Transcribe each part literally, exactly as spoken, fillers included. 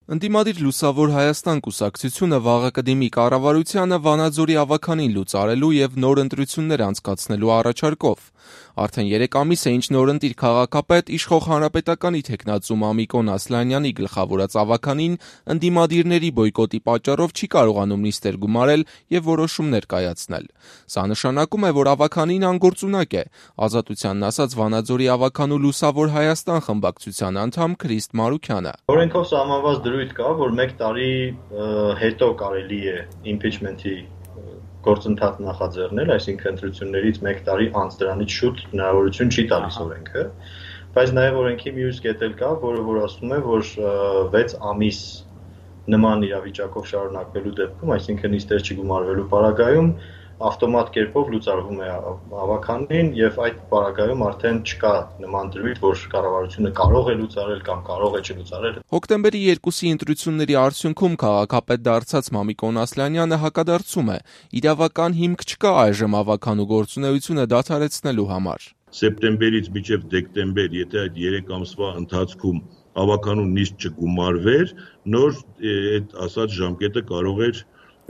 Ընդդիմադիր Լուսավոր Հայաստան կուսակցությունը վաղը կդիմի կառավարությանը Վանաձորի ավագանին լուծարելու և նոր ընտրություններ անցկացնելու առաջարկով։ Արդեն երեք ամիս է, ինչ նորընտիր քաղաքապետ իշխող Հանրապետականի թեկնածու Մամիկոն Ասլանյանի գլխավորած ավագանին ընդդիմադիրների բոյկոտի պատճառով չի կարողանում նիստեր գումարել և որոշումներ կայացնել։ Սա նշանակում է, որ ավագանին անգործունակ է, Ազատությանն ասաց Վանաձորի ավագանու Լուսավոր Հայաստան խմբակցության անդամ Քրիստ Մարուքյանը։ Օրենքով սահմանված դրույթ կա, որ մեկ տարի հետո կարելի է impeachment-ի գործընթաց նախաձեռնել, այսինքն ընտրություններից մեկ տարի անց դրանից շուտ հնարավորություն չի տալիս օրենքը, բայց նաև օրենքի մյուս կետ էլ կա, որը որ ասում է, որ վեց ամիս նման իրավիճակով շարունակվելու դեպքում, այսինքն նիստեր չգումարվելու պարագայում ավտոմատ կերպով լուծարվում է ավագանին և այդ պարագայում արդեն չկա նման դրույթ, որ կառավարությունը կարող է լուծարել կամ կարող է չլուծարել։ Հոկտեմբերի երկուսի ընտրությունների արդյունքում քաղաքապետ դարձած Մամիկոն Ասլանյանը հակադարձում է, իրավական հիմք չկա այժմ ավագանու գործունեությունը դադարեցնելու համար։ Սեպտեմբերից մինչև դեկտեմբեր, եթե այդ երեք ամսվա ընթացքում ավագանու նիստ չգումարվեր, նոր այդ ասած ժամկետը կարող էր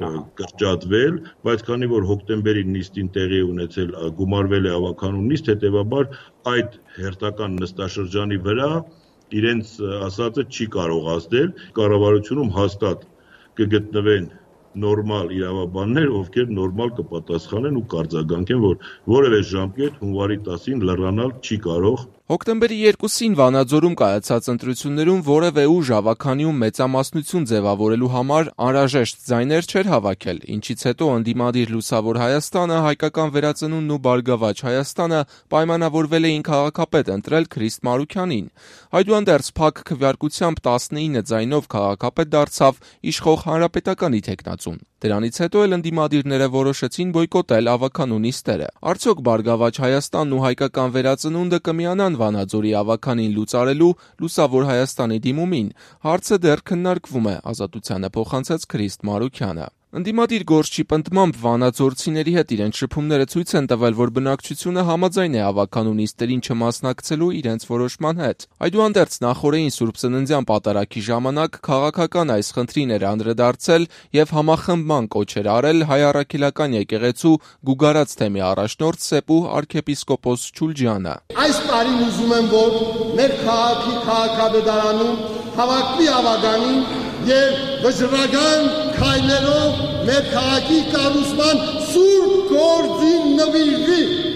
կրճատվել, բայց քանի որ հոկտեմբերի նիստին տեղի ունեցել գումարվել է ավագանու նիստ, հետևաբար այդ հերթական նստաշրջանի վրա իրենց ասածը չի կարող ազդել, կառավարությունում հաստատ կգտնվեն նորմալ իրավաբաններ, ովքեր նորմալ կպատասխանեն ու կարձագանքեն, որ որևէ ժամկետ հունվարի տասին լռանալ չի կարող։ Հոկտեմբերի երկուսին Վանաձորում կայացած ընտրություններում որևէ ուժ ավագանիում մեծամասնություն ձևավորելու համար անհրաժեշտ ձայներ չէր հավաքել, ինչից հետո ընդդիմադիր Լուսավոր Հայաստանը, Հայկական վերածնունդն ու Բարգավաճ Հայաստանը պայմանավորվել էին քաղաքապետ ընտրել Քրիստ Մարուքյանին։ Այդուհանդերձ փակ քվեարկությամբ տասնինը ձայնով քաղաքապետ դարձավ իշխող Հանրապետականի թեկնածուն։ Դրանից հետո էլ ընդդիմադիրները որոշեցին բոյկոտել ավագանու նիստերը։ Արդյոք Բարգավաճ Հայաստանն ու Հայկական վերածնունդը կմիանան Վանաձորի ավագանին լուծարելու Լուսավոր Հայաստանի դիմումին, հարցը դեռ քննարկվում է, Ազատությանը փոխանցեց Քրիստ Մարուքյանը։ Ընդդիմադիր գործչի պնդմամբ վանաձորցիների հետ իրենց շփումները ցույց են տվել, որ բնակչությունը համաձայն է ավագանու նիստերին չմասնակցելու իրենց որոշման հետ։ Այդուհանդերձ նախօրեին Սուրբծննդյան պատարագի ժամանակ քաղաքական այս խնդրին էր անդրադարձել և համախմբման կոչեր արել Հայ առաքելական եկեղեցու Գուգարաց թեմի առաջնորդ Սեպու arczepiskopos Չուլջյանը։ Այս տարին ուզում եմ, որ մեր քաղաքի քաղաքապետարանում հավաքվի ավագանին և վճռական քայլերով մեր քաղաքի կառուցման սուրբ գործին նվիրվի,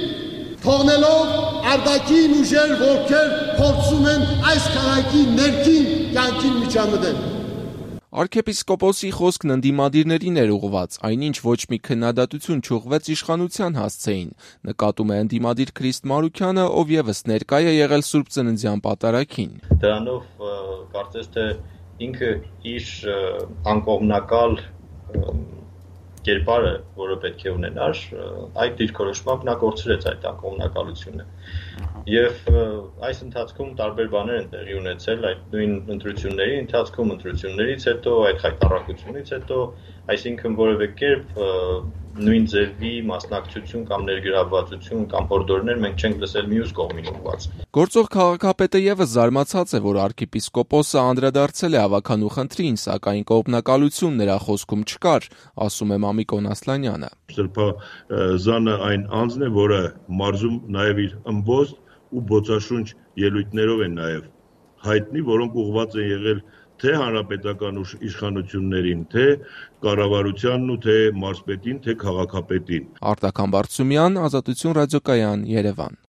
թողնելով արտաքին ուժեր, ովքեր փորձում են այս քաղաքի ներքին կյանքին միջամտել։ Արքեպիսկոպոսի խոսքն ընդդիմադիրներին էր ուղղված, այնինչ ոչ մի քննադատություն չուղղվեց իշխանության հասցեին, նկատում է ընդդիմադիր Քրիստ Մարուքյանը, ով ևս ներկա է եղել Սուրբծննդյան պատարագին։ Դրանով կարծես թե ինքը իր անկողմնակալ կերպարը, որը պետք է ունենար, այդ դիրքորոշմամբ նա կորցրեց այդ անկողմնակալությունը։ Եվ այս ընթացքում տարբեր բաներ են տեղի ունեցել, այդ նույն ընտրությունների ընթացքում, ընտրություններից հետո, այդ խայտառակությունից հետո, այսինքն որևէ կերպ նույն ձևի մասնակցություն կամ ներգրավվածություն կամ հորդորներ մենք չենք լսել մյուս կողմին ուղղված։ Գործող քաղաքապետը ևս զարմացած է, որ arczepiskopos-ը անդրադարձել է ավագանու խնդրին, սակայն կողմնակալություն նրա խոսքում չկար, ասում է Մամիկոն Ասլանյանը։ Սրբազանը այն անձն է, որը մարզում նաև իր ըմբոստ ու բոցաշունչ ելույթներով են նաև հայտնի, որոնք ուղղված են եղել թե հանրապետական իշխանություններին, թե կառավարությանն ու թե մարզպետին, թե քաղաքապետին։ Արտակ Համբարձումյան, Ազատություն ռադիոկայան, Երևան։